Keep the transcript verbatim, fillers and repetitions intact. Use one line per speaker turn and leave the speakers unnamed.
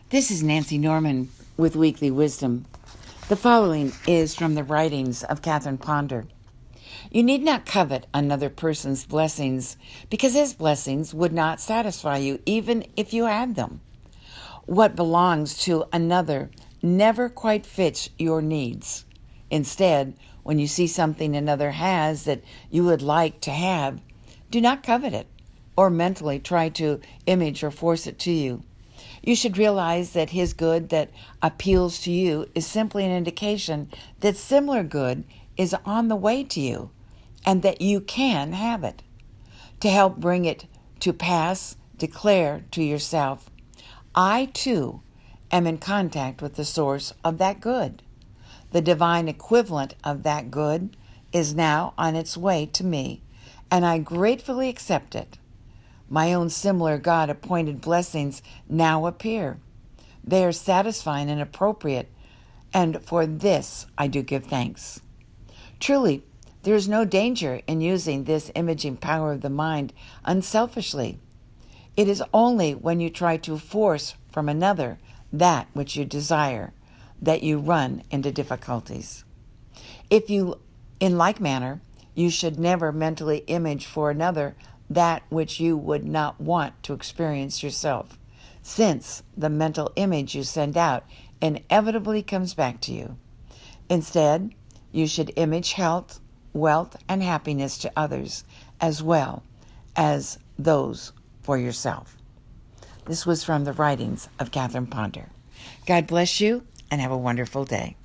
This is Nancy Norman with Weekly Wisdom. The following is from the writings of Catherine Ponder. You need not covet another person's blessings, because his blessings would not satisfy you even if you had them. What belongs to another never quite fits your needs. Instead, when you see something another has that you would like to have, do not covet it or mentally try to image or force it to you. You should realize that his good that appeals to you is simply an indication that similar good is on the way to you and that you can have it. To help bring it to pass, declare to yourself, I too am in contact with the source of that good. The divine equivalent of that good is now on its way to me, and I gratefully accept it. My own similar God-appointed blessings now appear. They are satisfying and appropriate, and for this I do give thanks. Truly, there is no danger in using this imaging power of the mind unselfishly. It is only when you try to force from another that which you desire that you run into difficulties. If you, in like manner, you should never mentally image for another that which you would not want to experience yourself, since the mental image you send out inevitably comes back to you. Instead, you should image health, wealth, and happiness to others, as well as those for yourself. This was from the writings of Catherine Ponder. God bless you, and have a wonderful day.